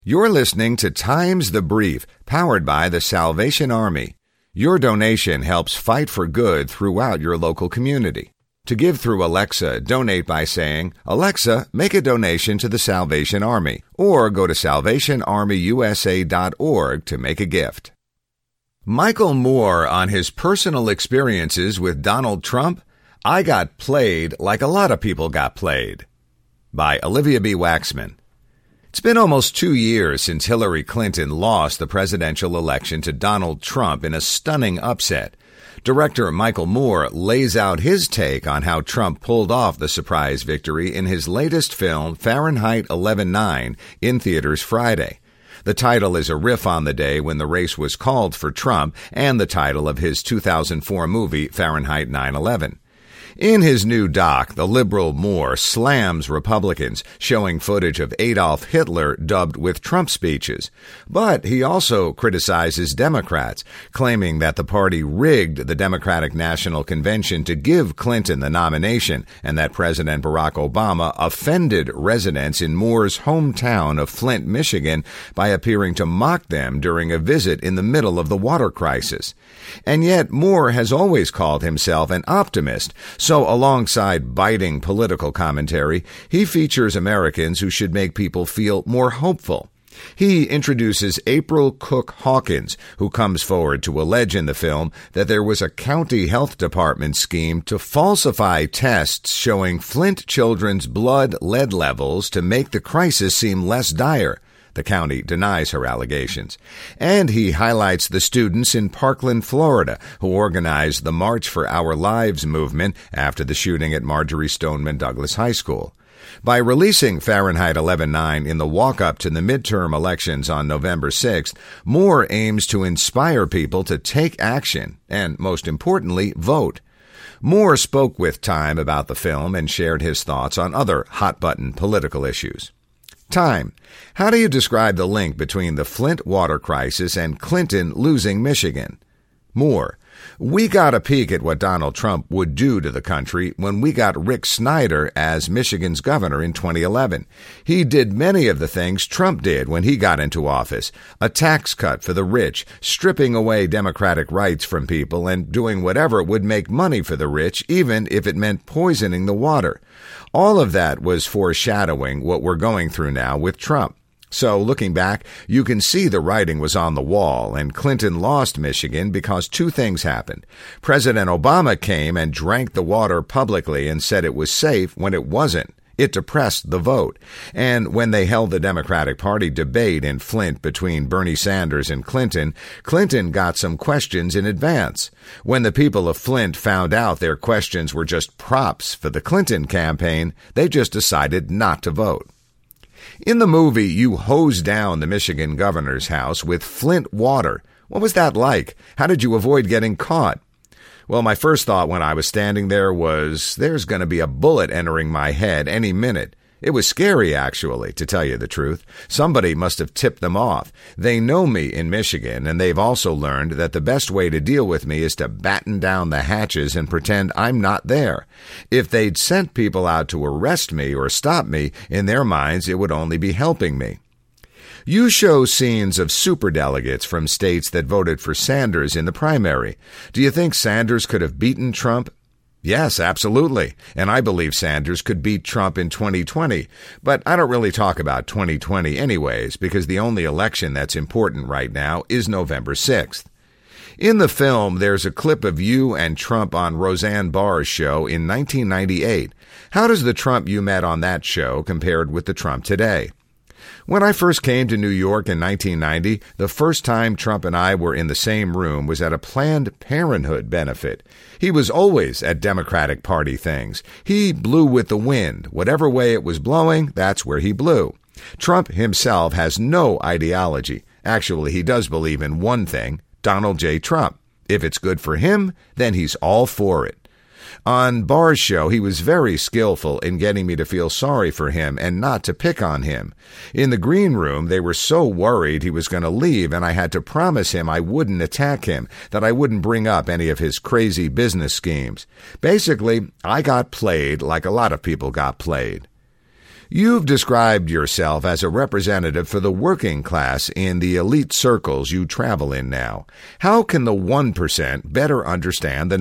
You're listening to Times the Brief, powered by the Salvation Army. Your donation helps fight for good throughout your local community. To give through Alexa, donate by saying, "Alexa, make a donation to the Salvation Army," or go to salvationarmyusa.org to make a gift. Michael Moore on his personal experiences with Donald Trump. I got played like a lot of people got played. By Olivia B. Waxman. It's been almost 2 years since Hillary Clinton lost the presidential election to Donald Trump in a stunning upset. Director Michael Moore lays out his take on how Trump pulled off the surprise victory in his latest film, Fahrenheit 11/9, in theaters Friday. The title is a riff on the day when the race was called for Trump and the title of his 2004 movie, Fahrenheit 9/11. In his new doc, the liberal Moore slams Republicans, showing footage of Adolf Hitler dubbed with Trump speeches. But he also criticizes Democrats, claiming that the party rigged the Democratic National Convention to give Clinton the nomination and that President Barack Obama offended residents in Moore's hometown of Flint, Michigan, by appearing to mock them during a visit in the middle of the water crisis. And yet Moore has always called himself an optimist. So alongside biting political commentary, he features Americans who should make people feel more hopeful. He introduces April Cook Hawkins, who comes forward to allege in the film that there was a county health department scheme to falsify tests showing Flint children's blood lead levels to make the crisis seem less dire. The county denies her allegations. And he highlights the students in Parkland, Florida, who organized the March for Our Lives movement after the shooting at Marjory Stoneman Douglas High School. By releasing Fahrenheit 11/9 in the walk-up to the midterm elections on November 6th, Moore aims to inspire people to take action and, most importantly, vote. Moore spoke with Time about the film and shared his thoughts on other hot-button political issues. Time. How do you describe the link between the Flint water crisis and Clinton losing Michigan? Moore. We got a peek at what Donald Trump would do to the country when we got Rick Snyder as Michigan's governor in 2011. He did many of the things Trump did when he got into office. A tax cut for the rich, stripping away democratic rights from people, and doing whatever would make money for the rich, even if it meant poisoning the water. All of that was foreshadowing what we're going through now with Trump. So, looking back, you can see the writing was on the wall, and Clinton lost Michigan because two things happened. President Obama came and drank the water publicly and said it was safe when it wasn't. It depressed the vote. And when they held the Democratic Party debate in Flint between Bernie Sanders and Clinton, Clinton got some questions in advance. When the people of Flint found out their questions were just props for the Clinton campaign, they just decided not to vote. In the movie, you hose down the Michigan governor's house with Flint water. What was that like? How did you avoid getting caught? Well, my first thought when I was standing there was, there's going to be a bullet entering my head any minute. It was scary, actually, to tell you the truth. Somebody must have tipped them off. They know me in Michigan, and they've also learned that the best way to deal with me is to batten down the hatches and pretend I'm not there. If they'd sent people out to arrest me or stop me, in their minds it would only be helping me. You show scenes of superdelegates from states that voted for Sanders in the primary. Do you think Sanders could have beaten Trump? Yes, absolutely. And I believe Sanders could beat Trump in 2020. But I don't really talk about 2020 anyways, because the only election that's important right now is November 6th. In the film, there's a clip of you and Trump on Roseanne Barr's show in 1998. How does the Trump you met on that show compared with the Trump today? When I first came to New York in 1990, the first time Trump and I were in the same room was at a Planned Parenthood benefit. He was always at Democratic Party things. He blew with the wind. Whatever way it was blowing, that's where he blew. Trump himself has no ideology. Actually, he does believe in one thing, Donald J. Trump. If it's good for him, then he's all for it. On Barr's show, he was very skillful in getting me to feel sorry for him and not to pick on him. In the green room, they were so worried he was going to leave, and I had to promise him I wouldn't attack him, that I wouldn't bring up any of his crazy business schemes. Basically, I got played like a lot of people got played. You've described yourself as a representative for the working class in the elite circles you travel in now. How can the 1% better understand the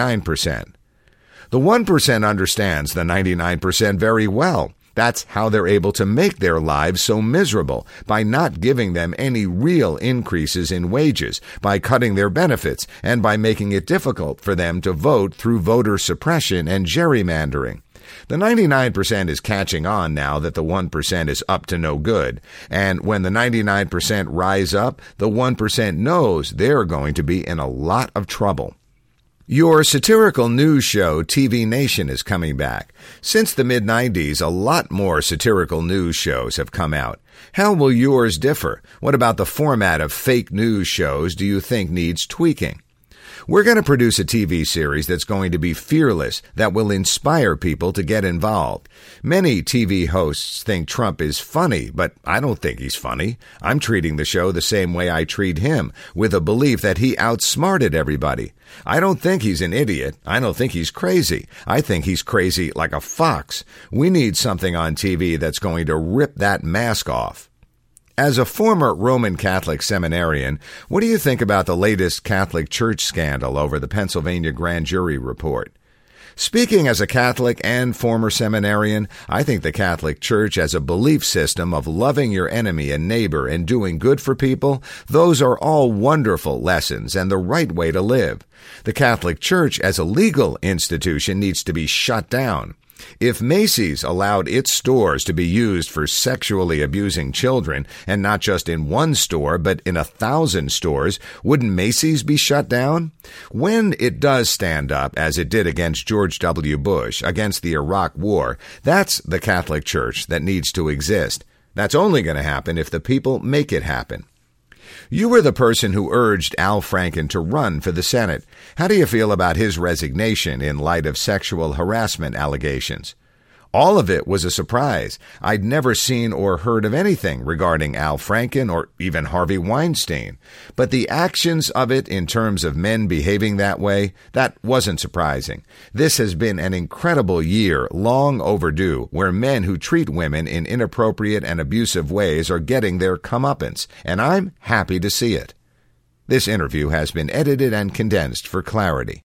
99%? The 1% understands the 99% very well. That's how they're able to make their lives so miserable, by not giving them any real increases in wages, by cutting their benefits, and by making it difficult for them to vote through voter suppression and gerrymandering. The 99% is catching on now that the 1% is up to no good, and when the 99% rise up, the 1% knows they're going to be in a lot of trouble. Your satirical news show, TV Nation, is coming back. Since the mid-90s, a lot more satirical news shows have come out. How will yours differ? What about the format of fake news shows do you think needs tweaking? We're going to produce a TV series that's going to be fearless, that will inspire people to get involved. Many TV hosts think Trump is funny, but I don't think he's funny. I'm treating the show the same way I treat him, with a belief that he outsmarted everybody. I don't think he's an idiot. I don't think he's crazy. I think he's crazy like a fox. We need something on TV that's going to rip that mask off. As a former Roman Catholic seminarian, what do you think about the latest Catholic Church scandal over the Pennsylvania grand jury report? Speaking as a Catholic and former seminarian, I think the Catholic Church as a belief system of loving your enemy and neighbor and doing good for people, those are all wonderful lessons and the right way to live. The Catholic Church as a legal institution needs to be shut down. If Macy's allowed its stores to be used for sexually abusing children, and not just in one store, but in 1,000 stores, wouldn't Macy's be shut down? When it does stand up, as it did against George W. Bush, against the Iraq War, that's the Catholic Church that needs to exist. That's only going to happen if the people make it happen. You were the person who urged Al Franken to run for the Senate. How do you feel about his resignation in light of sexual harassment allegations? All of it was a surprise. I'd never seen or heard of anything regarding Al Franken or even Harvey Weinstein. But the actions of it in terms of men behaving that way, that wasn't surprising. This has been an incredible year, long overdue, where men who treat women in inappropriate and abusive ways are getting their comeuppance, and I'm happy to see it. This interview has been edited and condensed for clarity.